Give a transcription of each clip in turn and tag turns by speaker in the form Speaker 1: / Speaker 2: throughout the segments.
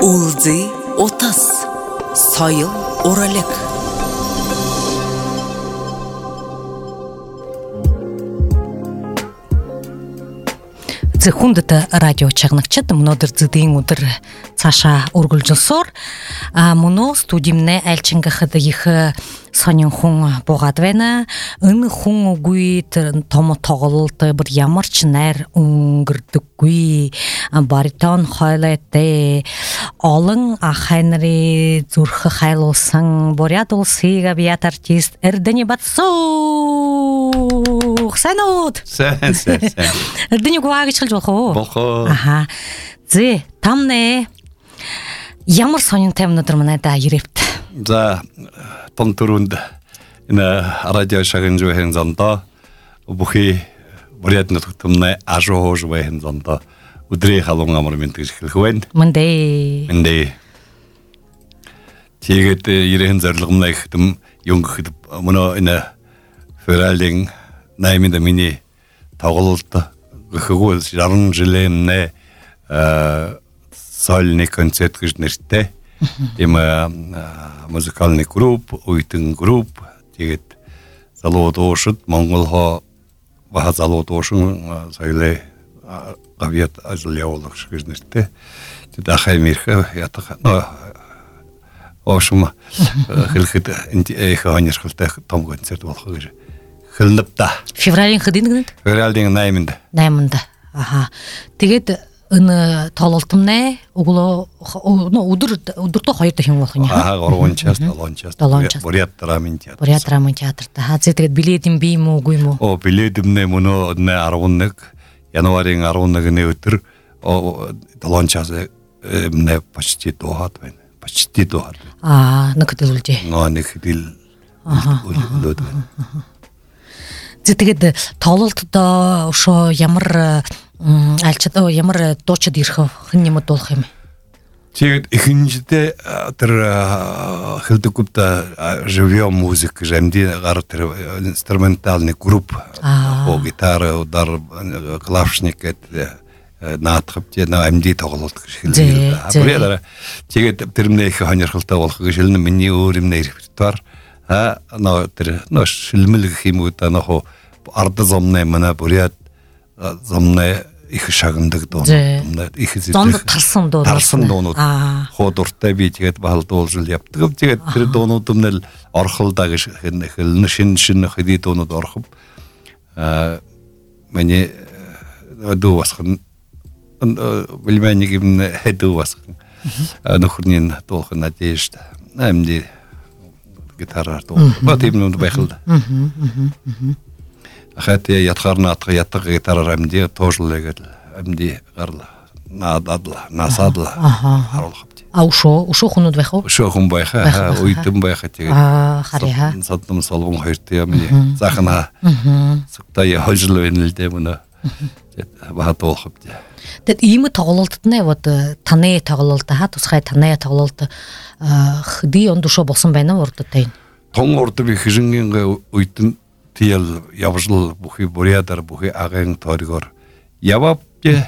Speaker 1: Улзы отас, сайыл оралек.
Speaker 2: Хундата радио чагнакчат мнодыр зыдыйын удыр цаша ургулжылсор. Муно студимне әлчинга хыдыйхы сонин хун богадвена. Ын хун угуй томо тоголты бір ямарчынар унгырдыгуй баритон хайлетте. Олың ахайнри зурхы хайлосын борят олсыйга бият артист эрдені батсу. Санут.
Speaker 3: Sen.
Speaker 2: Эрдені гуаги чылж
Speaker 3: Болхо.
Speaker 2: Аха. Зи, тамне ямар сонин темнодырмына да юрепт.
Speaker 3: За тонтурунд ина радио шагын жухэн занда бухи бурятны тутумна ажоо жухэн занда удрэ халун амар ментгэж хэлхвэн.
Speaker 2: Мэнде.
Speaker 3: Тэгээд ирэхэн зорилгомна ихэм юнгхэд мөнө ина фералдинг найминда миний тоглолт гөхгөл 60 жилийн сольный концерт гэж нэртэй. Им музыкальный групп, уйтэн групп. Тэгээд залууд уушд Монголхоо баха залууд уушин соёлын гавьят ажил явуулагч гэж нэртэй. Тэгээд ахай мэрхэ ятах оошма хэлэхэд энэ ханьяшгалтай том концерт болох гэж хэлнэпта.
Speaker 2: Февралийн хэдийн гэнэ?
Speaker 3: Февралийн 8-нд.
Speaker 2: Аха. Тэгээд энэ тоололтомнэ өдөртөө 2 дахин болох юм яа.
Speaker 3: 3 час, 7 час. Бурят драмын театр.
Speaker 2: Бурят драмын театрт. Тэгээд билетийн бий юм уугүй юм уу?
Speaker 3: Билетимнэ мөнө 11 январын 11-ний өдөр 7 час мне почти доохот байна. Почти доохот.
Speaker 2: Нэг хэдүүлжээ.
Speaker 3: Нэг хэдэл. Өлөөд.
Speaker 2: Тэгээд тоололтдоо өшөө ямар альчдаа ямар дуучид ирэх хэн юмд болох юм.
Speaker 3: Тэгээд ихэнхдээ тэр хэлдэггүйд живьё музык жамди гар тэр инструментальный групп о гитара удар клавишник гэдэг наатхавч на амди тоглолт гэж хэлдэг. Бүрээр тэгээд тэрмнээ их хоньорхолтой болох гэж хэлнэ миний өөр юм репертуар тэр шилмэл гэх юм уу та нөх ард замны манай бүрээд замны их шагнадаг дуу. Их
Speaker 2: зонд тарсан
Speaker 3: дуунууд хуудуртай би тэгээд баалдуулжил явдаг. Тэгээд тэр дуунуудмнэл орхолдоо гэж хэлнэ шин хэдий дуунууд орхов. Миний дуу басхан билмэнийг юм хэдүү басхан. Нөхөрний дуулах надежда. Амди гитараар дуу. Бат юм байхад. Хат ятгарна ятг гитараар амди тоожлэгээд амди гарла наададла насадла харуулах.
Speaker 2: Ушоо хүнүүд байх уу?
Speaker 3: Ушоо хүн байхаа уйтэн байхаа тэгээд
Speaker 2: харьяа.
Speaker 3: Саддам солбон хоёртой юм захна. Суктай хожил байна л дээ мөнө. Баатуулах.
Speaker 2: Тэгэд ийм тоглолтод нэ вот таны тоглолт тусгай таны тоглолт хэдий ондушоо болсон байна уу урдтай?
Speaker 3: Тон урд би хижингийн уйтэн тиэл явжл бүхий бурядар бүхий агийн торигор явапти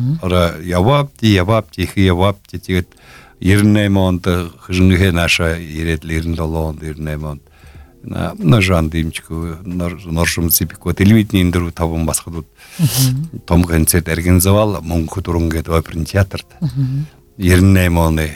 Speaker 3: тэгээд 98 онд хижингийн наша 97 онд 98 онд на жандимчку норшум сипико телевидение интервью таван басхад том концерт организовал Монгол дурунгэд оперн театрт 98 оны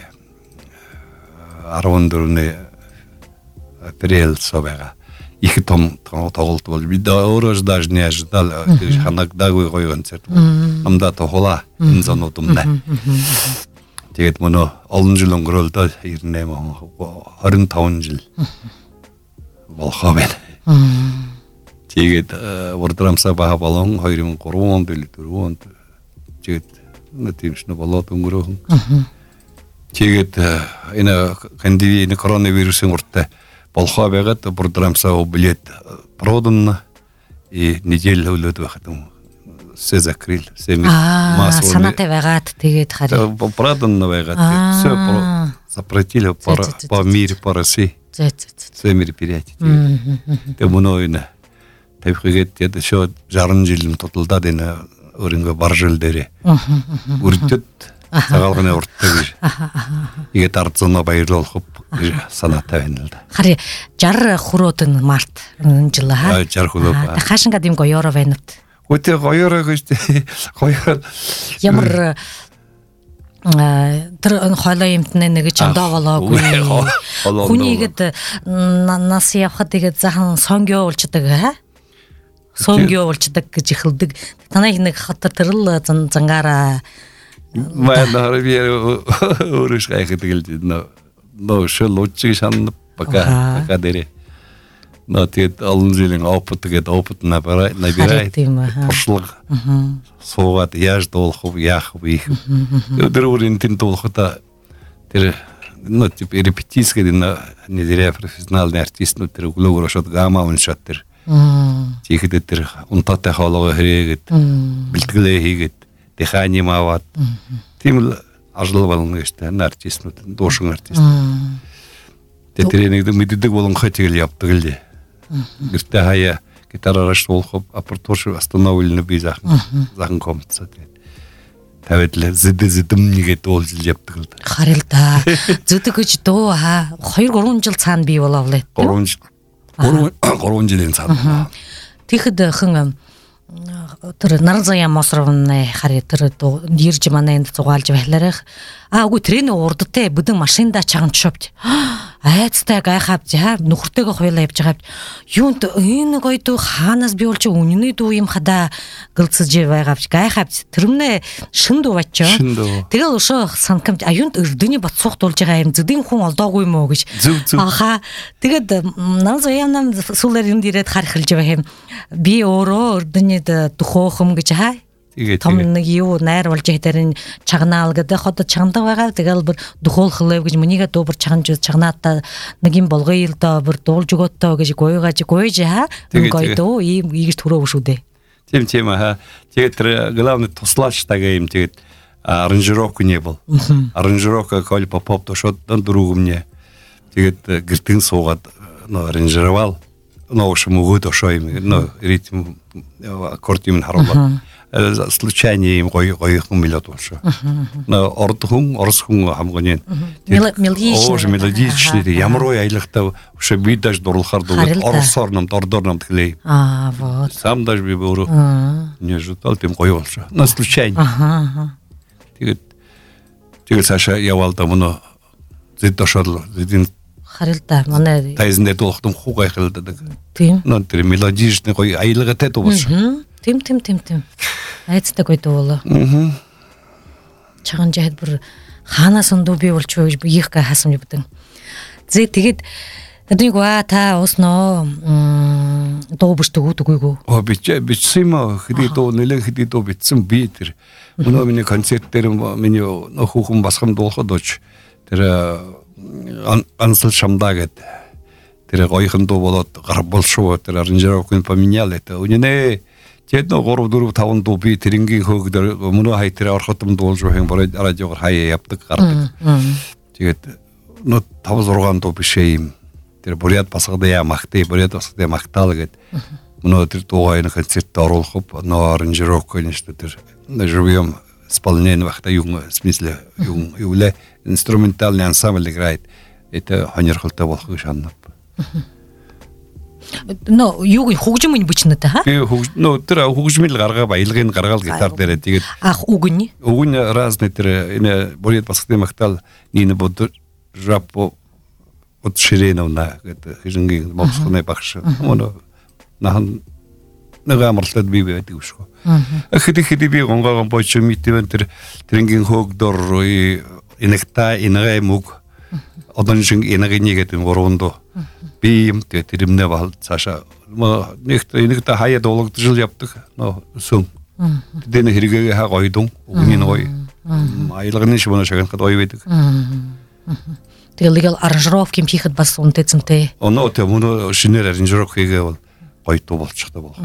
Speaker 3: 14-ний апрель собега их том тоглолт бол би өөрөө даже не ожидал ханагдаагүй гоё концерт амда тоглоо энэ зонуудумда тэгээд мөнө олон жил өнгөрөөлдөө 98 он 25 жил болохоо байна. Тэгээд урдрамсаа баха болон 2003 онд 4 онд тэгээд нэтимшнө болоод өнгөрөөн. Тэгээд энэ кандидийн коронавирусын уртаа болохоо байгаад урдрамсаа билет продан и недель өлөөд байхад все закрыл, все массово.
Speaker 2: Санаатай байгаад тэгээд харин
Speaker 3: продан байгаад все запретили по миру по России. Все мероприятия. Тэгээд мөнөө энэ тавихгээд тэгээд шууд 60 жил туталдаад энэ өөрөнгө баржил дээрээ үрдэд цагаалганы уртдаг. Игээд ардзоноо баярлуулах санаатай байна л да.
Speaker 2: Хари 60 хүрөөдөн март жил хаа.
Speaker 3: 60 хүрөө.
Speaker 2: Хаашингаа дэм гоёро байна уу?
Speaker 3: Өтө гоёроо гэж гоёр
Speaker 2: Ямар тэр хоолой юмтнэ нэг ч ондоолоогүй. Хүнийгэд нас явхад тэгээд захан сонгио уулчдаг хаа. Сонгио уулчдаг гэж ихэлдэг. Танай нэг хотор тэрл зангаараа
Speaker 3: Манай өөрөш гайхдаг но шилучиг шан пока дээрээ. Но тэгээд олон жилийн опыт набирает. Туршлага суугаад яаж дуулах вэ, яах вэ? Тэр өөрийн тэн дуулахта тэр тип репетиц гэдэг нэрээ профессиональный артистнууд тэр өглөөгөр шууд гама уншаад тэр тийхэд тэр унтаатай хоолойгоо хэрээгээд бэлтгэлээ хийгээд дыхание аваад тийм л ажил болно гэж тань артистнууд дуушин артист. Тэр нэг мэддэг болонхой тэгэл явдаг л дээ. Гэртээ хаяа гитараараа суулгах апартурш остановлены би захан комцоо тэгээд тавид л зэдэм нэгэ дуулж явдаг л да.
Speaker 2: Харин л да. Зүдэг гэж дуу 2-3 жил цаана бий боловлээ.
Speaker 3: 3 жилийн цаана.
Speaker 2: Тэгэхэд хэн тэр Нарзая Мосровны хари тэр ирж манай энд зугаалж байлаарах. Үгүй тэрний урдтай бүдэн машинда чагнч шовж. Айцтай гайхавч нөхөртэйгээ хойлоо явж байгаа. Юунд энэ гоё дуу хаанаас би бол чи үнэний дуу юм хада гэлцэж байгавч гайхавч тэрмнээ шин дуу бачаа. Тэгэл өшөө санкамж аюунд өрдөний бат суух дуулж байгаа юм зүдийн хүн олдоогүй мó гэж. Аха тэгээд Нарзаянам сүүлээр энд ирээд хар эхэлж байгаа юм. Би өөрөө өрдөний дөхөөхөм гэж хаа. Том нэг юу найр болж хэдэрэн чагнаал гэдэг хот чагнадаг байгаа. Тэгэл бүр дөхөөлхлөө гэж mëнийгээ дүүбэр чагнаж чагнаатаа нэг юм болгоё л доо бүр дуулж өгөөтөө гэж гойгож хаа. Гойдоо ийм ийгж төрөө шүү дээ.
Speaker 3: Тийм аа. Тэгээд тэр главный туслаач тагаа юм тэгээд аранжировка не был. Аранжировка Коль Попов то шот дөрөв мне. Тэгээд гэртэн суугаад аранжировал. В общем, өгөөд ошоо юм. Ритм аккорд юм харуулаад случайно им гоёхон мелод болшоо. Орос хүн хамгааны мелодичный ямар ой аялагтай уушаа би даже дурлахаар дуурайд оросоор намд ордоор намд хэлээ.
Speaker 2: Вот.
Speaker 3: Сам даже би өөрөө не ожидал тийм гоё болшоо. Случайно. Тэгээд цаашаа яваал да мөн зэд дошол зэдин
Speaker 2: харилда манай
Speaker 3: тайзэндээ дуулахтан хуу гайхалдаг.
Speaker 2: Тийм.
Speaker 3: Тэр мелодичный гоё аялагтай дуу болшоо.
Speaker 2: Тийм. Айцтай гоё дуулаа. Чаган жахад бүр хаанаас ондоо би болчихвоо гэж их хаасан юм. Тэгээд нэг та усноо дуу бичдэг үгүй.
Speaker 3: Бичсэн юм хэдий дуу нэлээд хэдий дуу бичсэн би тэр өнөө миний концерт дээр миний хүүхэн басхам дуулахад оч тэр ансал шамдаа гэдэг тэр гоёхон дуу болоод гар болшоо тэр аранжировкын поменял это үнэнэ тэгээд 3 4 5 дуу би тэрингийн хөөгдөр мөнөө хай тэр орхотом дуулж байх юм радиогоор хаяа явдаг гардаг. Тэгээд 5 6 дуу бишээ юм тэр буряд басгадаа магтаал гэд мөнөө тэр дуугайны концертт оруулах аранжировка нэ тэр живьем исполнение вахта юм в смысле юуле инструментальный ансамбль играет это хонерхолтой болох гэж ханав.
Speaker 2: Юуг хөгжим нь бичнэ тэ ха?
Speaker 3: Тэр хөгжмөл гаргаа баялагын гаргаал гитар дээр тэгээд
Speaker 2: үгэн
Speaker 3: разный тэр энэ буряд басгадаа магтаал нине бод жапо от ширеновна гэдэг хижингийн мовсхны багш мөн нахан нэг амарлаад би байдаг шүү. Хэдий би гонгогон боч митвэн тэрнгийн хөөгдөр инэгтэй мөг одон шин инэгэний гэдэг гурван би юм тэрэмнээ бол цаашаа нэгтэй хаяа дуулагдж явдаг сүн. Тэдний хэрэгээ хаа гоё дун үний гоё аялагны шивнэ шагнахад гоё байдаг.
Speaker 2: Тэгэл аранжировки хийхэд бас үнэтэйцэнтэй.
Speaker 3: Оноо тэ мөн шинээр аранжировка хийгээ бол гоё дуу болчихтой бол.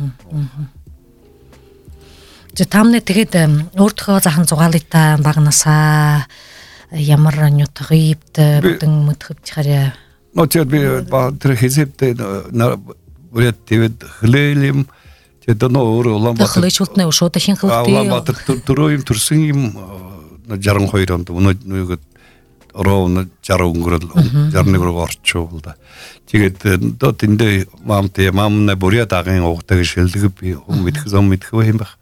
Speaker 2: Тамны тэгээд өөртөө захан зугаалтай багнасаа ямар нютгийбд бүдэн мэдхэвч хараа.
Speaker 3: Тэгээд би тэр хэзээдээ бүрээд тэгээд хлээлим тэгээд өөр Улаанбаатар
Speaker 2: хлээшүүлтнээ шууд хин хөвтэй.
Speaker 3: Улаанбаатар төрөө юм төрсөн юм жаран хоёронд өнөө ороо жаран өнгөрөл жарны гөр орчоо бол да. Тэгээд дот эндээ маамна бүрээ дагийн угтаг шилдэг би мэдэх зам мэдэх юм байх.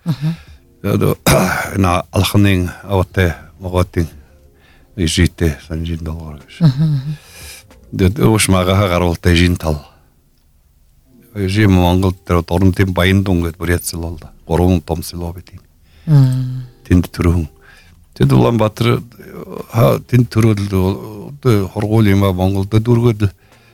Speaker 3: На алхнын автай моготын ижите санжин доллар гэж. Дэд ушмага хагаруултай жин тал. Жим Монгол дээр дорнтын Баяндун гэд бүрээцэл бол да. 3 том село бит юм. Тэнд төрөн. Тэд Улаанбаатар тэнд төрөл хоргуул юм Монголд дөргөд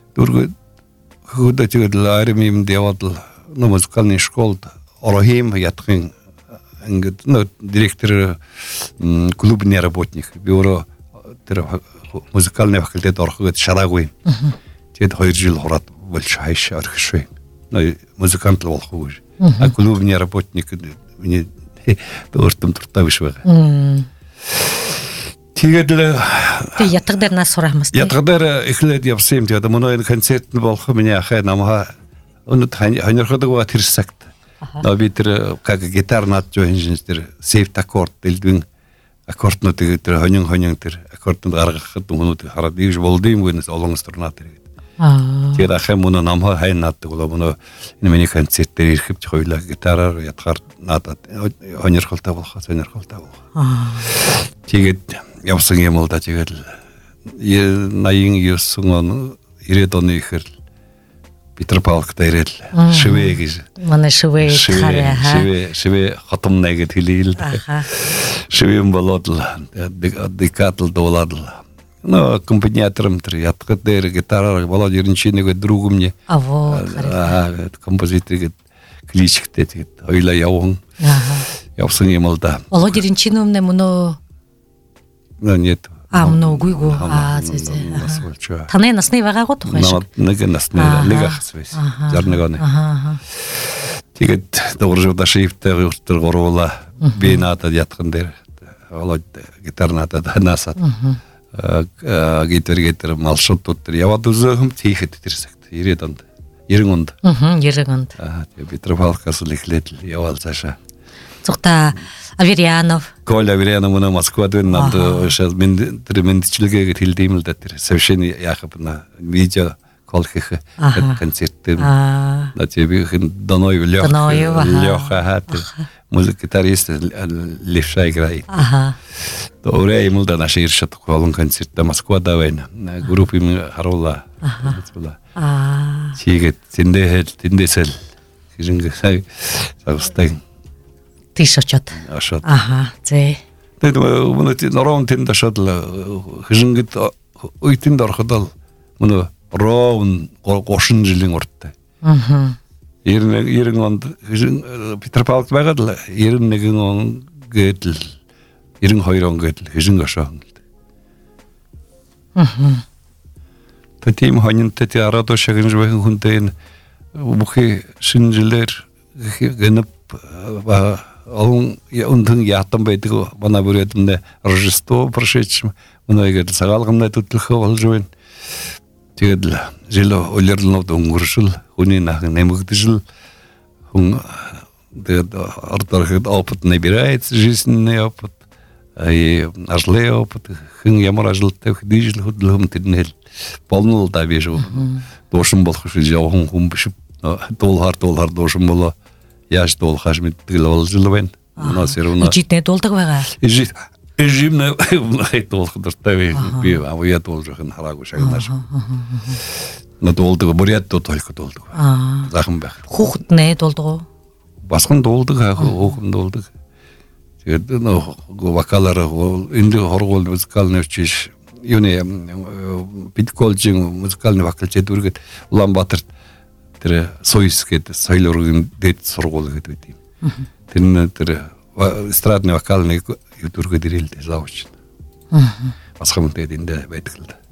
Speaker 3: хөдөж армимд яваад музыкальный школд орохим ятхын ингээд директор клубный работник бюро тэр музыкальный факультет ороход шараагүй. Тэгэд 2 жил хураад болж хайш орхишвэ. Музыкант л болох уу. А клубный работник миний өөртөө туртаа биш байгаа. Тэгээд
Speaker 2: ятгад дээр нас сурах мас.
Speaker 3: Ятгад дээр эхлээд явсан юм. Тэгээд манай концерт нь болох миний ахаа намаа өнөд ханьрахдаг тэр сагт. Би тэр как гитар наадж инженер сефт аккорд дэлдвэн аккорднуудыг тэр хонин тэр аккордод гаргахад хүмүүд хараад ийж болдсон гэнэс олон струнаа тэр. Тэгээд ахаа мөн намаа хайн нааддаг бол мөн энэ миний концерт дээр ирэхвч хоёлаа гитараар ятгаар наадаад хоньрхолтой болох сонирхолтой болох. Тэгээд явсан юм бол да тэгээд 89 он 90 оны ихэр Петропавловск дээр шивэ гэж.
Speaker 2: Манай шивэ хараа.
Speaker 3: Шивэ хотомнаа гэж хэлээл. Шивэ болоод декатл доллар. Но аккомпаниатором тэр ятгад дээр гитараар болоод ерөнчинэгээ друг мне. Композитор гэд кличгтэй тэгээд хоёлаа явсан. Явсан юм л да.
Speaker 2: Олоо ерөнчинөмнө мөнөө.
Speaker 3: Нет.
Speaker 2: Амноогүй гоо. Зэ. Таны насны байгаагүй тухай шиг.
Speaker 3: Нэг насны нэг ахс байсан. 61 оны. Тэгээд дөрөв дашивтэй үртэр гуруула би надад ятган дээр олоод гитар надад ханасаад гитар малшуудууд дээр яваад үзэхэм тийхэд тэр сагт 90 онд 90 онд.
Speaker 2: 90 онд.
Speaker 3: Тэгээд Петропавловскаас л эхлээд яваал цаашаа.
Speaker 2: Цогта Аверьянов.
Speaker 3: Коля Аверьянов на Москвад над сейчас мэндчлэгээ хэлдэм л да тэр совершенно яхап на видео колхих концерт. На тебе Даной Лёха хат музыкитарист левша играет. Добре ему да наш иршат колон концерт Москвада война. Группа им харула. Чигэт тэндээсэл хижинг сай сагстаг
Speaker 2: тийш очоод. Зэ.
Speaker 3: Тэгээд мөн норон тэнд ашаад хижингд үйтэнд ороход мөн роун 30 жилийн урттай. 90 онд Петропавловск байгаад л 91 он гэдэл 92 он гэдэл хижинг ашаан л. Тэтим хонинтэй арадо шагнж байх хүнтэй бүхий шинжилэр гэнэп он унтын ятан байдаг манай бүрээдмэ Рождество прошедшим мөнөйгэл сагаалгамнаа төтлөхөө болж байна. Тэгээд жил улирлнууд өнгөршил хүний нах нэмэгдэжл хүн тэгээд ордорхэд опыт набирается жизненный опыт и ажлын опыт хэн ямар ажилтай дижил хөдлөм тэрнэл болно л да биш үү. Дуушин болох шиг явхан хүн биш дуулахар дуушин болоо яаш дуулахаш мэддэг л болж л байна. Нас ярууна.
Speaker 2: Ижиднэ дуулдаг байгаа.
Speaker 3: Ижимнэ дуулах дуртай би авьяа дуулж байгаа хараагүй шагнаш. На дуулдаг бүрээд только дуулдаг. Захан байх.
Speaker 2: Хүүхднэ дуулдаг уу?
Speaker 3: Басхан дуулдаг хүүхэн дуулдаг. Тэгээд вокалаар энд хоргуул музыкальный училище юуны Питколжин музыкальный факультет үргээд Улаанбаатарт тэр Соёс гэдэг соёл урлагийн дэд сургууль гэдэг юм. Тэр эстрадный вокальный дүргээд ирэлдэ лавч. Бас хамтдаа энд байдаг л да.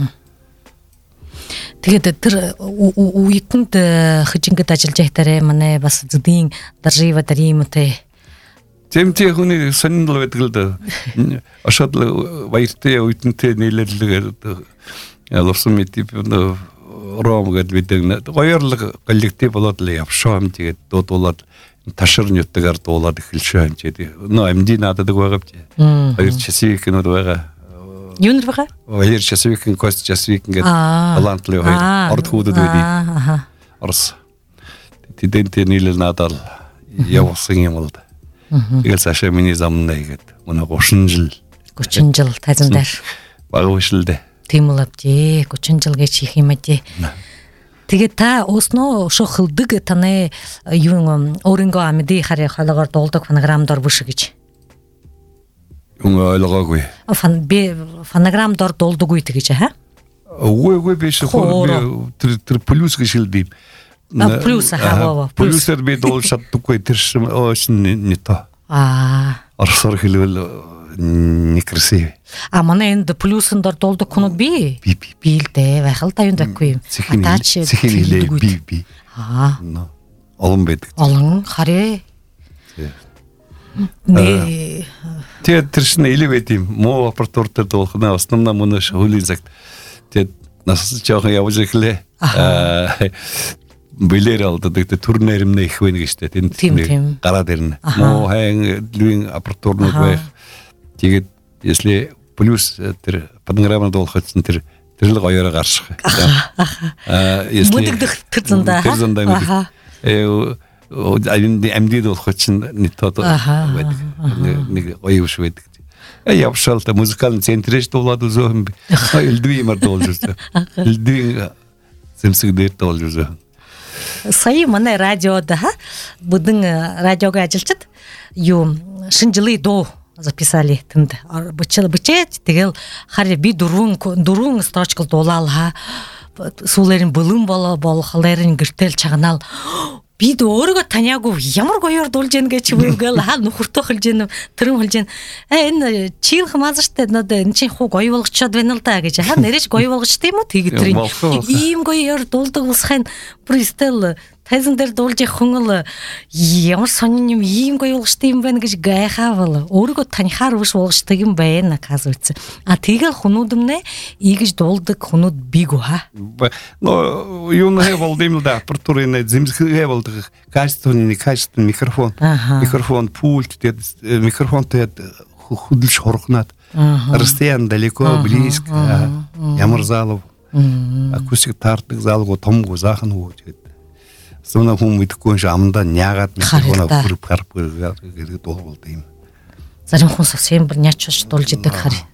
Speaker 2: Тэгээд тэр үеитэнд хижингэд ажиллаж байхдаа манай бас зүдийн даржива даримтэй
Speaker 3: Тэмтэй хүний сонирхол байдаг л да. Ашаад баяртай үеийнтэй нийлэлгээд ялсан мэт ром гэд бид гоёрлог коллектив болоод л явшаам тэгээд дуудуулаад ташрын юттагаар дуулаад эхэлшээ хэмжээд нөө амди надад байгаа бич. Хоёр часвикнууд байгаа.
Speaker 2: Юунэр байгаа?
Speaker 3: Хоёр часвикэн кост часвикэн гэдэг талантлын хоёр орд хүүдүүд үү. Орос. Тэдэнтэй нийлэл надад явсан юм л да. Тэгэл цаашаа миний замнаа игээд мөн 30 жил тайзан дээр багвшлдэ.
Speaker 2: Тийм л авдээ 30 жил гэж хийх юм аа. Тэгээд та өснөө шохолдог таны юун өөрөнгөө амьды харьяа хологоор дуулдаг фонограмдор бүш гэж.
Speaker 3: Юун ойлгоогүй.
Speaker 2: Фонограм дор дуулдаггүй тэгэж хаа?
Speaker 3: Үгүй биш тэр плюс гэж хэлбий.
Speaker 2: Плюс хаваа.
Speaker 3: Плюсэр би дуулшаддаггүй тэр не то. Орсоор хэлвэл некрасив.
Speaker 2: Манай энд плюсын дор дуулдаг хүнүүд би л дээ байх л да юунд байхгүй юм.
Speaker 3: Атаач би. Олон байдаг.
Speaker 2: Олон харээ.
Speaker 3: Тэгээд тэр чинь элевэт юм. Муу апартур дээр дуулахнаа основна мөн хөлийн цагт. Тэгээд нас жоохон явж ирлээ. Билэр алддаг түр нэрмнэ их байна гэжтэй. Тэнд гараад ирнэ. Муу хайн лүн апартурнууд байх. Тэгээд если плюс тэр панорама дуулахад тэр л гоёроо гарчих.
Speaker 2: Если мэддэх тэр зандаа.
Speaker 3: Тэр зандаа мэддэх. Амди дуулахад чинь нэтод байдаг. Нэг гоё биш байдаг. Явшаал та музыкальный центрэж дуулаад үзөөм би. Элдвийн мар дуулж үзээ. Элдвийн зэмсэг дээр дуулж үзээ.
Speaker 2: Сая манай радиод бүдэн радиог ажилчид юу шинэ жилийн дуу записали тэнд бичээд тэгэл хараа би дөрвөн строчкол дуулаал сүүлэрийн бэлэн болохларын гэртэл чагнаал би өөрийгөө таниагүй ямар гоёор дуулж яаг гэж үгээл нөхөртөө хэлж гэнэ тэрэн хэлж гэнэ энэ чих мазартай нөдөө энэ чинь хуу гоё болгочод байна л да гэж нэрэж гоё болгочтой юм уу тэгээд тэр ийм гоёор дуулдаг усхын пристел тайзан дээр дуулж явах хүн л ямар сонин юм ийм гоё болгочтой юм байна гэж гайхаавал өөрийгөө танихаар биш болгочтой юм байна газ үтсэн тэгэл хүмүүднээ ийгэж дуулдаг хүмүүд бигүү
Speaker 3: но юм хэвол юм да апартурын зэмсгээ болдог качественный микрофон пульт микрофонтэй хөдөлж хорхнаад расстояние далеко близко ямар залуу акустик таардаг залуу томгүй заахан хүү гэдэг Сүүн хүн мэдхгүй амдаа няагаад микрофоноо гэдэг дуулдаг юм.
Speaker 2: Зарим хүн совсем няч дуулж идэг харъя.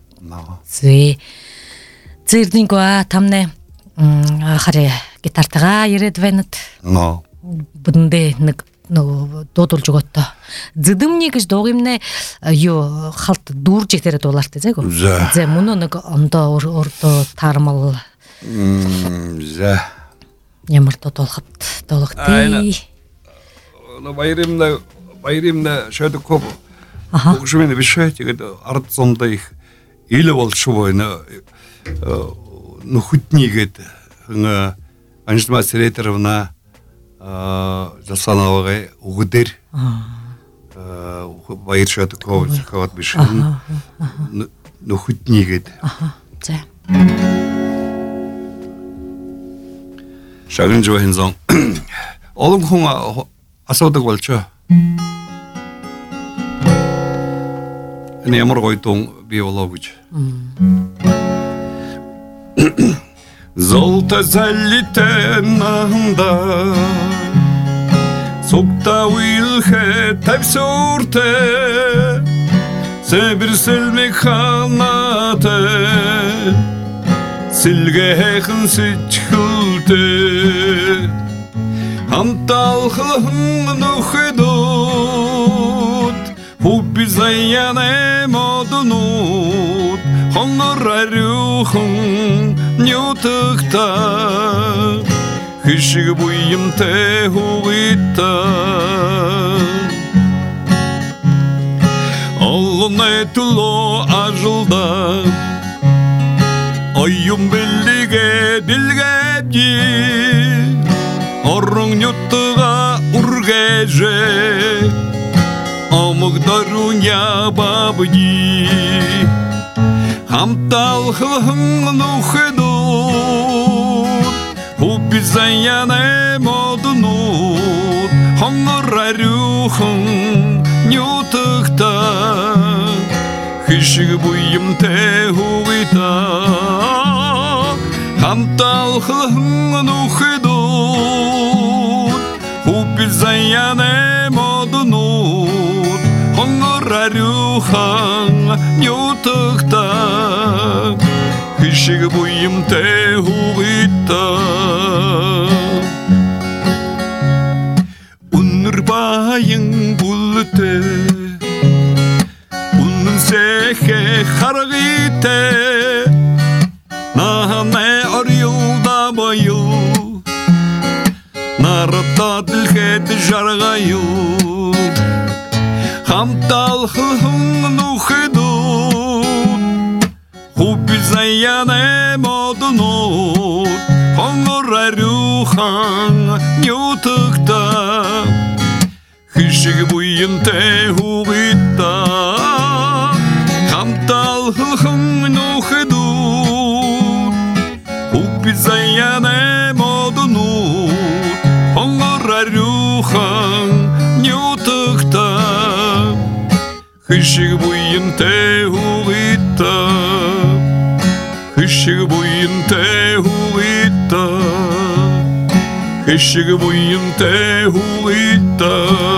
Speaker 2: Зэрдингүй тамне харъя гитартайгаа ирээд байна. Бүдэндээ нэг дуудулж өгөөтой. Зэдэмний гэж дууг юмнэ юу халт дүүрж ихтэй дуулаартай зайгүй. Зэ мөн нэг ондоо өрдөө таармал. Ямар дуулахад дуулагтээ.
Speaker 3: Баярымна шэдэкоп. Өгшмэн бишээ тэгээд ард зондоо их ил болшоо байна. Нөхөднийгээд анжмаа сэрэтэрэвна засанавага өгдөр баяр шэдэкоп хаваад бишээ. Нөхөднийгээд.
Speaker 2: За.
Speaker 3: Шагын жоо олон хүн асуудаг болчоо. Энэ ямар гоё дуу би болоо гэж. Золото залитэ нанда Сукта уилхэ тавсуртэ Сэбэрсэл механатэ Сэлгэхэн сичхэлтэ Хамталхлын нөхөдүүд Хубби заяне моднууд Хонгор ариухан нютагта Хишиг буймтэй хугита Олны туло ажылда Ойюм бэліге білгәбді Орың нүттіға үргәжі Амығдаруня бабыди Хамтал хылың нүхедут Хубби заяне моднут хонгор ариухан нютагта хишиг буймтэй хугита хамталхан нухидут хубизаяне моднут хонгор ариухан нютагта хишиг буймтэй хугита Bayın bulte Bunun sehe hargite Nahame arıyılda bayıl Narata dilhet jargayıl Hamtal hılhın nuhidut Hubbi zayyane modunut Hongor aruhan nyutukta Hışık buyunte hugitta Hamtal hılhın nuhidut Hubbi zayyane modunut Hongor aruhan nyutukta Hışık buyunte hugitta Hışık buyunte hugitta Hışık buyunte hugitta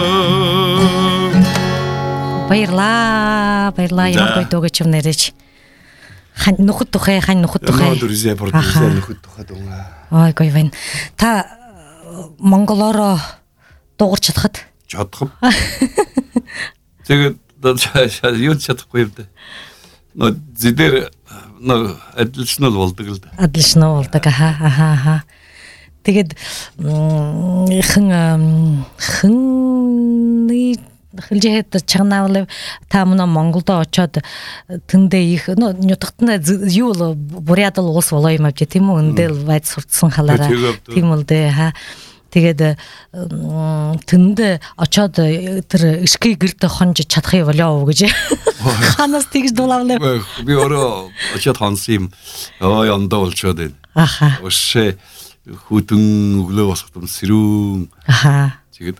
Speaker 2: Баярлаа ямар гоё дууг ч нэрэж хань нөхөд тухай
Speaker 3: Друзья, друзья, нөхөд тухай дуу.
Speaker 2: Ой гоё байна. Та монголоор дуугарч чадах.
Speaker 3: Тэгээд юу чадахгүй юм даа. Зидэр адилшнал болдог л да.
Speaker 2: Адилшнал болдог. Аха. Тэгээд хэлжээд чагнаавал та мөн Монголд очоод тэндээ их нутагтаа юу л бурядал уус болоо юм авч тийм үү эндэл байд сурцсан халаараа тийм л дээ тэгээд тэнд очоод тэр ишки гэрд хонж чадах юм болоо гэж ханаас тэгж дуулавлаа
Speaker 3: би өөрөө очоод хонсон юм ондоо болчоод байна өшөө хүтэн өглөө босготом сэрүүн тэгээд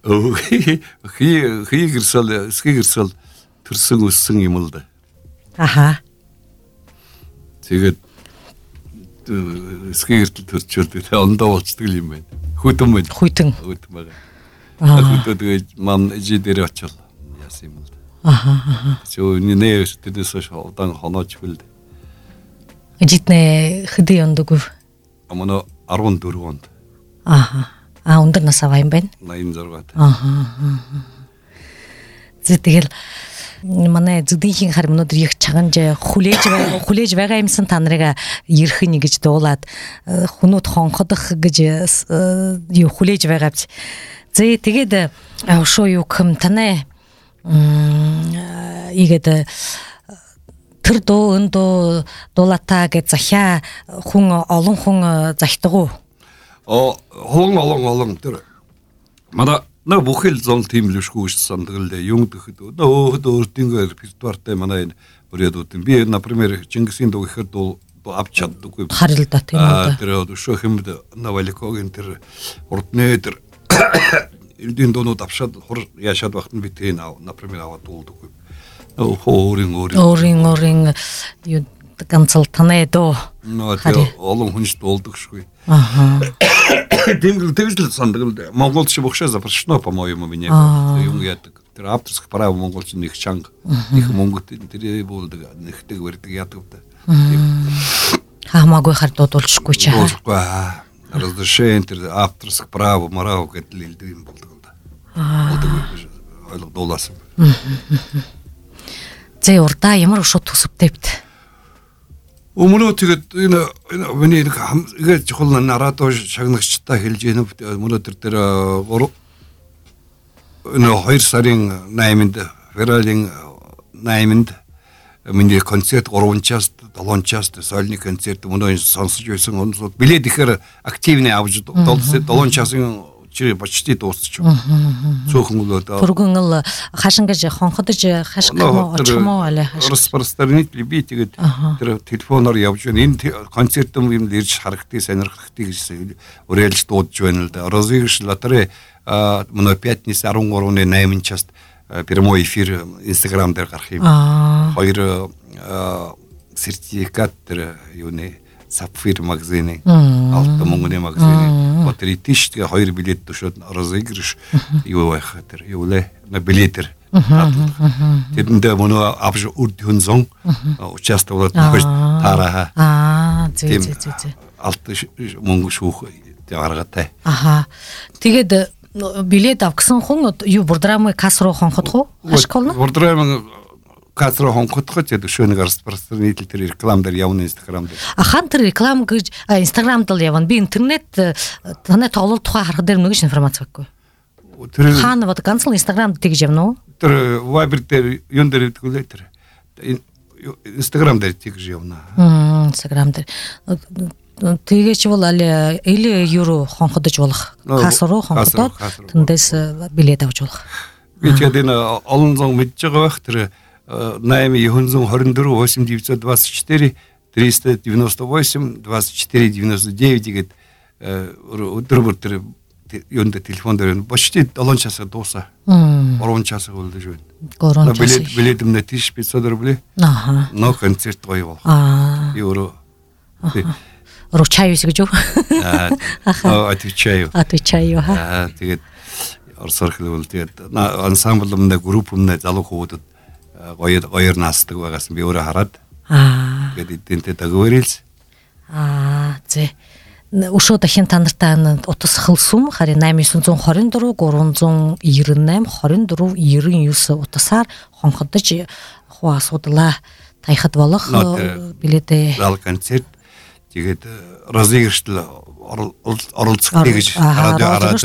Speaker 3: хий гэрсэл төрсөн өссөн юм л да. Тэгээд скигэртэл төрчөөд тэгээд ондоо болцдог юм байна. Хүтэн байна.
Speaker 2: Хүтэн
Speaker 3: байгаа. Хүтэн тэгээд мам жидэр очил яасан юм л да. Зөв нээс тэдэс удаан хоноож бил.
Speaker 2: Жиднэ хэдий ондоггүй.
Speaker 3: Амано 14 онд.
Speaker 2: Өндөр нас аваа юм байна.
Speaker 3: 86.
Speaker 2: Тэгэл манай зүдийнхийн харим өнөдөр их чаганж хүлээж байгаа юмсан та нарыг ирэх нь гэж дуулаад хүнүүд хонходох гэж юу хүлээж байгаа биз. Тэгээд шоо юу хэм танай игээд тэр дуу дуулатаа гэж захиа олон хүн захидаг уу?
Speaker 3: Олон тэр мада на бүхэл зон тийм л шгүй сандаг л юм гэхэд өөртөө репертуартай манай бүрядууд би например Чингисийн дуу гэхэд дуу авч чаддаггүй
Speaker 2: харилда тийм үү
Speaker 3: тэр өшөө хэмд Наваликогийн тэр урднээ тэр эдийн дуунууд авшаад яшаад багт нь би тэн например аваад дуулдаггүй өөрийн
Speaker 2: юу ганцал танай доо
Speaker 3: олон хүнш дуулдаг шгүй тэгж л сандаг л Монголд чи бохшаа запрещено по-моему меня юм яадаг тэр авторское право монголч нэг чанга их монгот тэр болдог нэгдэг вэрдэг яадаг да
Speaker 2: хамаагүй хар дуудуулчихгүй чи
Speaker 3: разрешение тэр авторское право марав гэдэг л юм болдог л да болдог ойлгодуулсан
Speaker 2: зэ урдаа ямар шууд төсөвтэй бит
Speaker 3: Өмнө тэгээд энэ миний ингээд чухал наратоо шагнагчтай хэлж ийм өмнө тэр 2 сарын 8-нд февралийн 8-нд миний концерт 3 час 7 час сольный концерт өмнө сонсож байсан онцлог билет ихээр активны авч 7 часын чи почти дуусчих. Цөөхөн л
Speaker 2: түргэн л хашингаж хонходож хашгах очихмоо аль хаш.
Speaker 3: Распространить би тэгээд тэр телефоноор явж байна. Энэ концерт юм ирж харагдтыг сонирхтыг уриалж дуудаж байна л да. Розыгрыш лотерей манай пятница 13-ны 8 част прямой эфир Instagram дээр гарах юм. Хоёр сертификат тэр юуны Сапфир магазины Алтай мөнгөний магазины вот ритиш тэгээ 2 билет төшөөд розыгрыш юу байх тэр юу лээ билетэр тэрэндээ мөн авж үрдүнзон участвовал нөхөж тараа
Speaker 2: зэ
Speaker 3: алтай мөнгө шүүх гаргатай
Speaker 2: тэгээд билет авсан хүн юу бурдрамын касс руу хонхот хоо ашиглана
Speaker 3: бурдрамын касс руу хонхот гэдэг шөнөг распространитель тэр реклам дээр явна Instagram дээр
Speaker 2: хаан тэр реклам гэж Instagram дээр явна би интернет танай тоглолт тухай харах дээр нэгж информац байхгүй тэр хаан вот ганцхан Instagram дээр тэгж явна уу
Speaker 3: тэр Viber дээр юун дээр өгдөггүй тэр Instagram дээр тэгж явна
Speaker 2: Instagram дээр тэгээч бол эле евро хонходож болох касс руу хонходоод тэндээс билет авч болох
Speaker 3: би тэгээд энэ олон зон мэдж байгаа байх тэр 8-924-8924 398-24-99 гээд өдөр бүр тэр юунд телефон дээр почти 7 часаа дуусаа 3 часаа үлдэж байна. 3 часаа. Билет өмнө 1500 рублей. Аха. Но концерт гоё болох. Евро.
Speaker 2: Ручаюсь гэж юу?
Speaker 3: Отвечаю. Тэгээд орсоор хэлвэл тэгээд ансамбл өмнө групп өмнө залуу хүмүүсд гоёр наасдаг байгаас би өөрөө хараад тэгээд эдэнтэй дагвэрэлс
Speaker 2: зэ өшөө дахин та нартай утас хөлсүм харин 8924 398 2499 утасаар хонходож хуу асуудлаа таяхад болох билетээ
Speaker 3: зал концерт тэгээд розыгрыштай оролцох гэж радио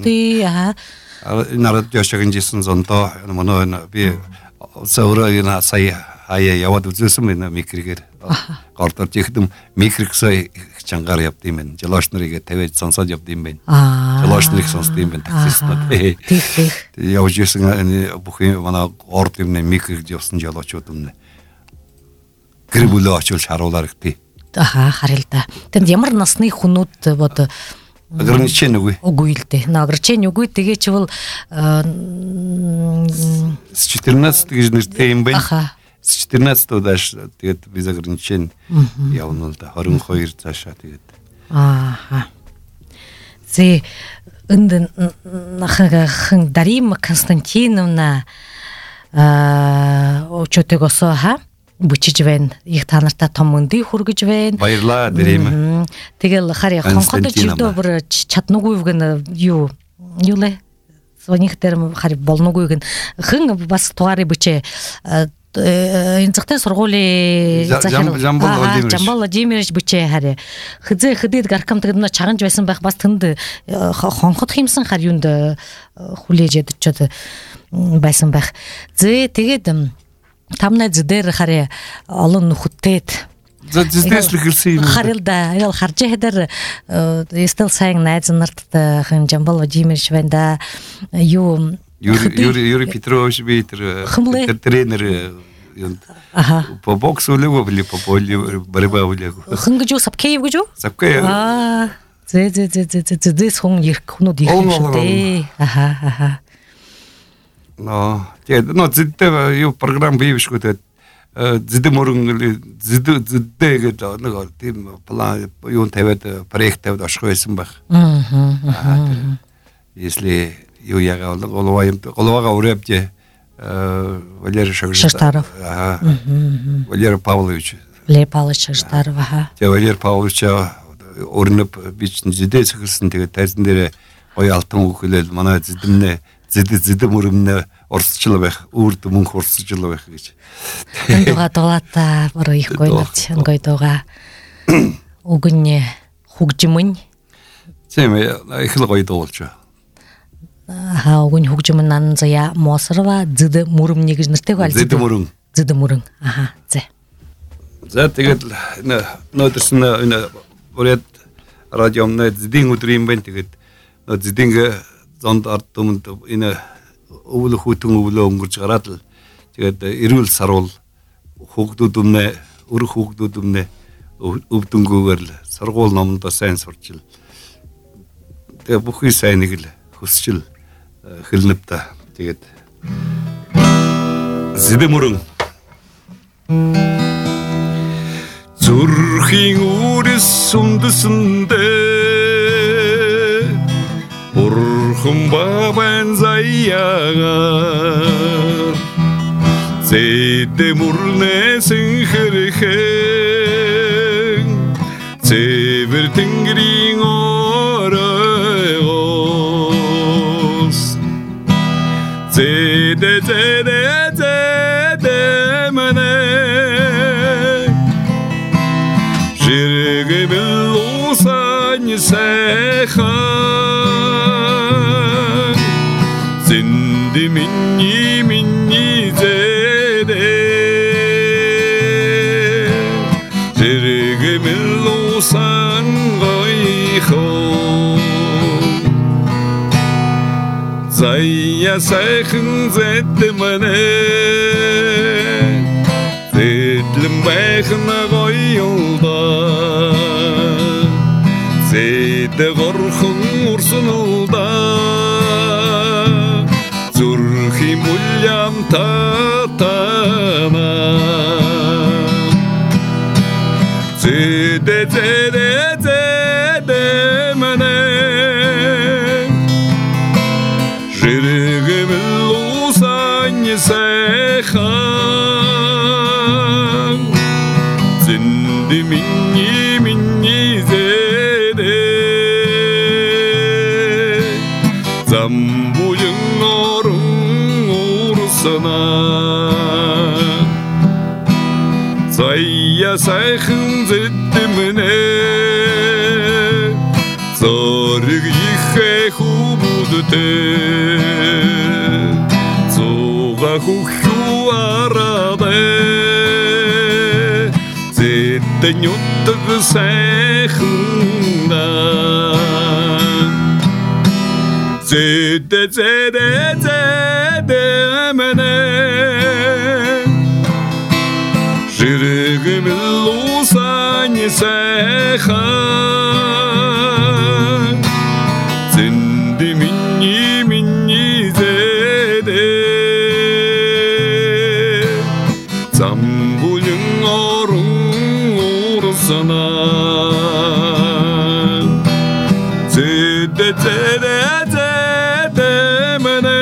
Speaker 3: шагнажсэн зондоо манай би саураа сая яваад үзсэн байна микрогээр гортор чихдэм микроксой чангаар явд юм байна. Жолооч нарыг тавиад сонсоод явд юм байна. Жолооч нарыг сонсд юм байна таксистнууд.
Speaker 2: Тэг.
Speaker 3: Явж ирсэн бүх юм манай орд юм микрог явсан жолоочууд өмнө гэр бүлөө очивол харуулаар гэдэг.
Speaker 2: Харъя л да. Тэнд ямар насны хүмүүд бод
Speaker 3: ограничен үгүй.
Speaker 2: Үгүй л дээ. Ограничен үгүй тэгээ чи бол
Speaker 3: с 14 гэж нэртэй юм байна. С 14 даш тэгээд без ограничен явна л да. 22 цаашаа тэгээд. Зэ
Speaker 2: энд нахахан Дарима Константиновна очотогосоо бүчиж байна. Их та нартай том өндий хүргэж байна.
Speaker 3: Баярлаа Дарима.
Speaker 2: Тэгэл харьяа хонходож ирдөө бүр чаднаггүй гэн юу лээ. Соних дээр харь болноггүй гэн хэн бас тугаарыг бүчээ энэ цагтаа сургуулийн Жамбал Владимирович бүчээ харьяа хэдэд гаркамтад нэ чаганж байсан байх бас тэнд хонхот химсэн хар юунд хүлээж ядчаад байсан байх. Зэ тэгээд тамнай зэдэр харьяа олон нөхөдтэд
Speaker 3: зэдэс л хэлсэн юм.
Speaker 2: Харил да ял харж хэдэр стил сайн найз нарт хэн Жамбал Владимирович байна да юу
Speaker 3: Юрий Петрович битэр тренер по боксу лего были по борьба лего.
Speaker 2: Хэн гэж юу Сапкеев гэж юу?
Speaker 3: Сапкеев.
Speaker 2: Зэ хон ирэх хүнүүд ирэх юм шүү дээ.
Speaker 3: Зэдтэй юу програм бийвшгүй тэгээд зэдэ мөрөн зэдэ гэдэг нэг тийм план юу тавиад проект тавиад ашиг байсан байх. Если юу яга голова уребде Валерий Шагжитаров. Валерий Павлович.
Speaker 2: Валерий Павлович Шагжитаров.
Speaker 3: Валерий Павлович өрнөп бичсэн зэдэ цэглсэн тэгээд тайзан дээр гоё алтан үг хэлэл манай зэдэмнэ зэдэ мөрөмнө орсчлаа байх үрд мөнх орсчлаа байх гэж.
Speaker 2: Эндуга дулаата бор ихгүй нэг гоёдоо үгнэ хөгжмөн.
Speaker 3: Тийм их л гоё дуулж.
Speaker 2: Үгнэ хөгжмөн нанзая мосрова зэдэ мөрөмнө гэж нэртэйг аль.
Speaker 3: Зэдэ мөрөн.
Speaker 2: Зэ.
Speaker 3: За тэгээд нөтөрсөн энэ бүрээд радиомны зэдийн өдөр юм байна тэгээд зэдийн зонд ард түмэнд энэ өвлөх хүтэн өвлөө өнгөрж гараад л тэгээд эрүүл сарвал хүүхдүүд өмнө өрх хүүхдүүд өмнө өвдөнгөөр л сургууль номдоо сайн сурч л тэгээд бүхий сайныг л хүсчил хэлнэв та. Тэгээд зэдэмүрэн зүрхийн үрээс сүндэсэндээ бурхан бабан заяагаар зэдэмүрнэсэн хэрхэн зэвэр тэнгэрийн оройгоос зэдэ мэнэ жиргэмэл усан сайхан зинди минни зэдэ жиргэмэл усан гойхон заяа сайхан зэдэ мэнэ зэдлэн байхна гоёлда зэдэ горхон урснулда зүрхийн мулям татана зэдэ мэнэ жиргэмэл усан сайхан зинди минни зэдэ замбуян орон урсана заяа сайхан зэдэ мэнэ зориг ихэ хубудтэй зуга хуху арадэ зэдэ нютэг сайхна зэдэ мэнэ жиргэмэл усан сайхан зинди минни зэдэ замбуян орон урсана зэдэ мэнэ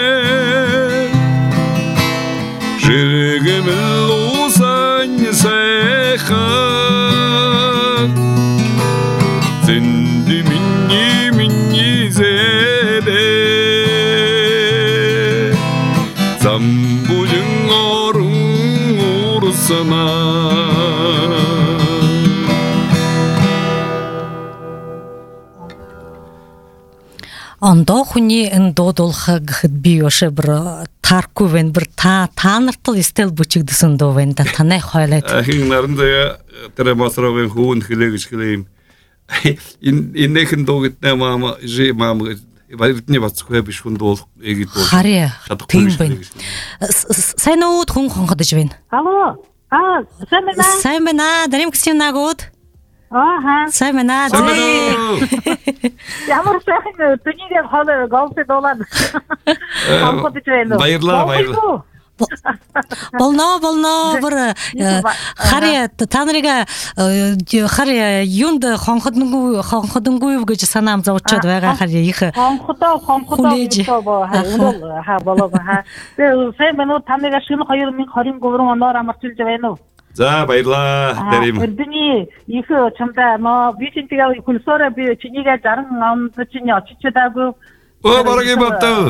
Speaker 3: жиргэмэл усан сайхан зинди минни зэдэ замбуян орон урсана
Speaker 2: ондоо хүний энэ дуудуулах гэхэд би өшөө бүр тааргүй байна. Бүр та нартал стил бүчигдсэн дуу байна да танай хойлоод.
Speaker 3: Хин нарандаа тэр масровын хүн хэлэгч хэлэм. Иннехэн дуугтнаа мама валидны бацгүй биш хүн дуу эгид дуу.
Speaker 2: Харьяа. Тийм байна. Сайн уу хүн хонходож байна.
Speaker 4: Алло.
Speaker 2: Сайн байна. Дарим гэсэн наагууд. Сайн байна.
Speaker 4: Ямар сайхан төгийгээр хоолой голф дуулаад хонходож байна.
Speaker 3: Баярлаа.
Speaker 2: Болно бүр харьяа та нарыг харьяа юунд хонходонгүй гэж санаам зовчод байгаа харьяа их
Speaker 4: хонходоо болоо сайн байна уу та нарыг шинэ 2023 оноор амарчилж байна уу?
Speaker 3: За баярлаа. Дарим.
Speaker 4: Эрдэнэ их чамдаа бишинтгээ хөлсөөрэ би чинийгээ 60 онд чинь очичдаагүй.
Speaker 3: Барагийн бавтаа.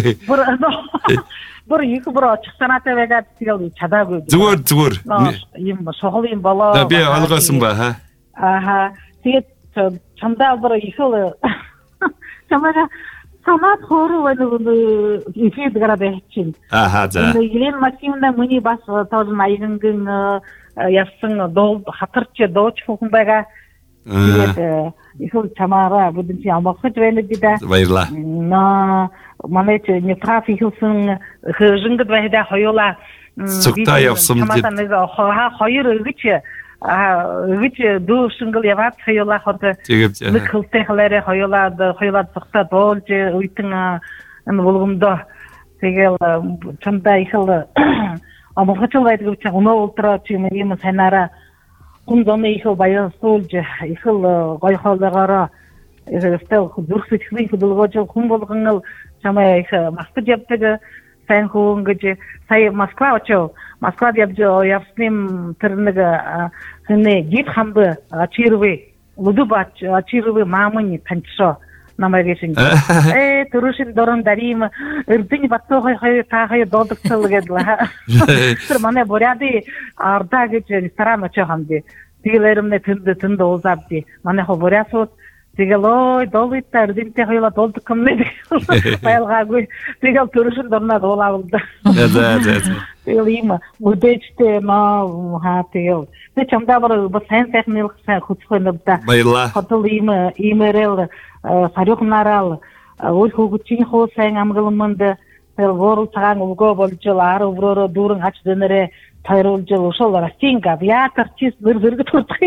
Speaker 4: Бүр их очих санаатай байгаад тэгэл чадаагүй.
Speaker 3: Зүгээр.
Speaker 4: Ийм сохолын болоо.
Speaker 3: Да би алгасан ба
Speaker 4: хаа. Тэгээд чамдаа бүр их чамаа санаад хоороо ихэд гараад чинь.
Speaker 3: За.
Speaker 4: Елен Максимовна миний бас тоож маягнгийн явсан доо хатарч дооч хүн байгаа. Тэгээд их чамаараа будин чи амгахж байна гэдэг.
Speaker 3: Баярлаа.
Speaker 4: Манай не трафиксэн хөржингд байда хоёулаа
Speaker 3: цогтаа явсан
Speaker 4: гэдэг хоёр өгч Which do single yavat hoyola hoda
Speaker 3: Жигвч.
Speaker 4: микылтехлере хойлады сыкта долже уйтыңа болгондо тэгэл чамда ихыл амгачылайды гэж унаа ултра чим юм санара кундоны ихыл баян суулж ихыл гойхолгоороо эстэл зүрхсэхний хөдөлгөөж хүн болгон чамаа их маскад явдаг сайн хүн гэж сая Москва очоо Москва явсним тэрнэг хэнэ гит хамб ачирвэ лудубач ачирвэ мамын таньшо намайгсэн турушин дорон дарим эрдэнэ баттогой хай додгцэл гэдла тэр манай буряди арда гэж ресторан очоо хамди тилэрэмнэ тэнд уулзабди манай хо бурясууд тэгэл ой доллитта эрдэнэ хоёла долдкомнэ байлгаагүй тэгэл турушин дорнаа дуулаавда тэгэл юм үдэжтэй маа тэгэл тэ чамдаа бар сайн сайхан хөцхөнөдө
Speaker 3: Баярлаа.
Speaker 4: хотол имэрэл сарюхнарал өл хөгжийн хуу сайн амгалманд ворол цагаан өвгөө болж ар өврөөрөө дүүрэн хач дэнэрэ тайруулж ушул растинга биатар чис зэрэг турдаг.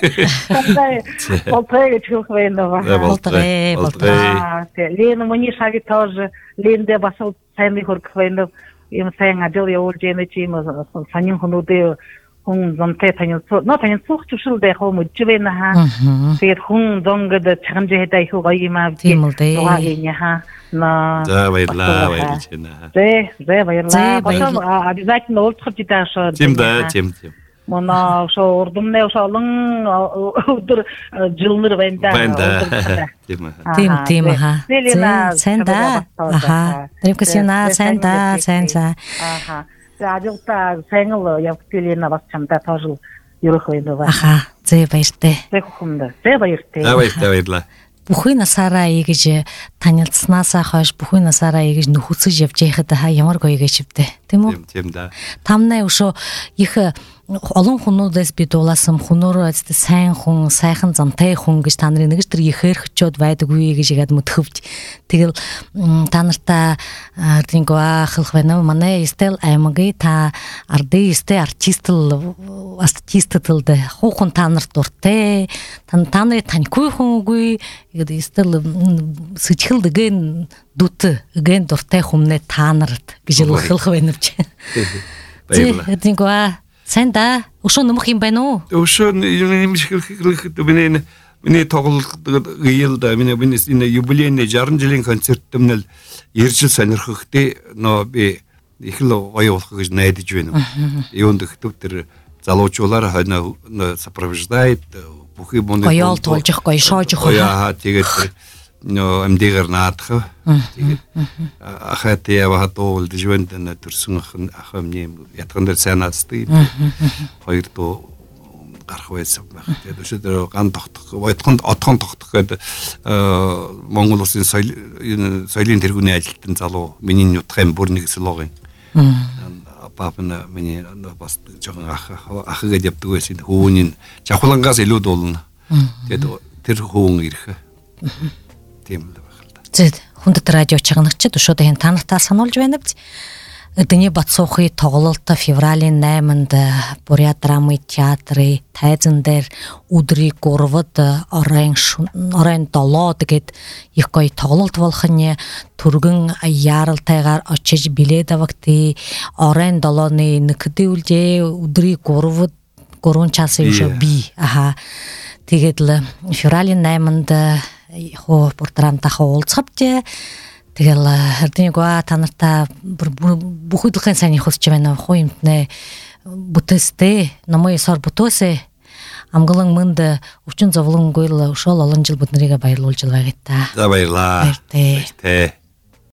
Speaker 4: Болтой чухвэнова.
Speaker 2: Болтой.
Speaker 4: Лена мани шаги тоже ленде басал сайн хөргвэнов юм сайн ажил явуулж яана чи юм санин хөнүүдээ хүн зонтой танилцуулах чушилдэ хөө мөжвэна ха. Тэгээд хүн зонгод чагамж хэдэ их гоё юм аа.
Speaker 2: Тийм л дээ.
Speaker 4: Угаагийн ха. На.
Speaker 3: За баярлаа баярлаа.
Speaker 4: Баярлаа. Потом обязательно уулзах дидашоо.
Speaker 3: Тийм.
Speaker 4: Мона шо урдумнэ шо олон өдөр жилнэр байна.
Speaker 2: Тийм ха. Сайн да. Аха. Тэркэсина сайн да.
Speaker 4: Аха. Ажилта сайнгал явуулна бас чамдаа тоожл ерөх байна.
Speaker 2: Аха. Зэ баяртай.
Speaker 3: Баярлаа.
Speaker 2: Бүхий насаараа ийгэж танилцснаасаа хойш бүхий насаараа ийгэж нөхөцөж явж байхад ямар гоё гэж шивдэ. Тийм үү?
Speaker 3: Тийм да.
Speaker 2: Тамнаа өшөө их олон хүнүүдээс би дууласан хүнөөрөө сайн хүн, сайхан замтай хүн гэж та нарын нэгж тэр ихэрхчүүд байдаггүй гэж ягаад мөтхөвж. Тэгэл та нартаа ардинго ахлах байна. Манай стил аймаги та арди сте артистл дэ хүүхэн та нарт дуртай. Та нарын танихгүй хүнгүй гэдэг стил сэжгэлд гэн дүт гэн дуртай хүмүүнэ та нарт гэж хэлэх байна ч.
Speaker 3: Баярлаа.
Speaker 2: Ардинго сайн да. Өшөө нэмэх юм байна уу?
Speaker 3: Өшөө юм шиг миний тоглолт гээлда миний энэ юбилейний 60 жилийн концертмнэл иржил сонирхохтэй нөө би их л гоё болох гэж найдаж байна. Юунд ихтэй тэр залуучуулаар хойно сопровождает бүхий бүний
Speaker 2: гоё туулж гоё шоож өгөх.
Speaker 3: Яа тэгээд нөө амдигаар наадах. Тэгээд ахат ява тоол дижвент на төрсөн ахамны ятган дээр сайн нааддаг. Хоёр дуу гарах байсан байх. Тэгээд өшөөдөр ган тогтох, войтхонд отхон тогтох гэдэг Монгол улсын соёлын тэргүүний ажилтан залуу миний нутгийн бүр нэг слоган. Папна миний бас жоохон ах гэж явдаг байсан. Хүүний жавхлангаас илүү дуулна. Тэгээд тэр хүүн ирэх. Тийм л байх л да.
Speaker 2: Зэд хүндэт радио чагнагчид өшөөдөө хэн танартаа сануулж байна биз? Эдний Батсуухи тоглолт февралийн 8-нд Буря драмын театрын тайзан дээр өдрийг 3-д оройн 7 тэгээд их гоё тоглолт болох нь түргэн яаралтайгаар очиж билет авахти оройн 7-ны нэгдэүүлжээ өдрийг 3-д 3 часын өшөө би аха тэгээд л февралийн 8-нд хоо програмтаа уулзахавч тэгэл хэрдэнийгөө та нартаа бүх хөдөлгөөний сайн ихсэж байна хуу юмтнэ бүтэстэй намайг сар бүтөөсэй амгалан манд өвчин зовлонгүй л өшөөл олон жил бүднэрийг баярлуулж байгаа та.
Speaker 3: За баярлаа.
Speaker 2: Баяртай.